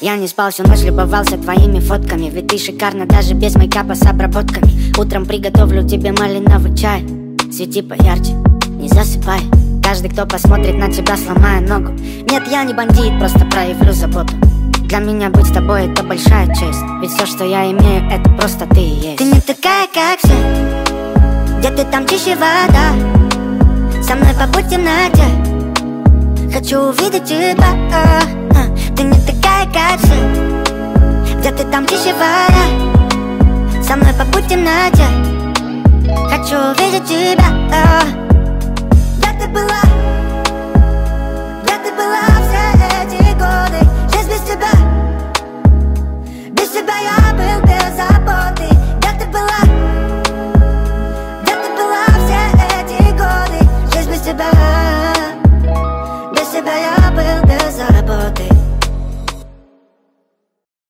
Я не спал всю ночь, любовался твоими фотками. Ведь ты шикарна даже без мейкапа с обработками. Утром приготовлю тебе малиновый чай. Свети поярче, не засыпай. Каждый, кто посмотрит на тебя, сломая ногу. Нет, я не бандит, просто проявлю заботу. Для меня быть с тобой — это большая честь. Ведь все, что я имею, это просто ты и есть. Ты не такая, как все. Где ты там, чище вода. Со мной побудь в темноте. Хочу увидеть тебя. Ты не такая, как все. Где ты там, тише вода. Со мной побудь в темноте. Хочу увидеть тебя.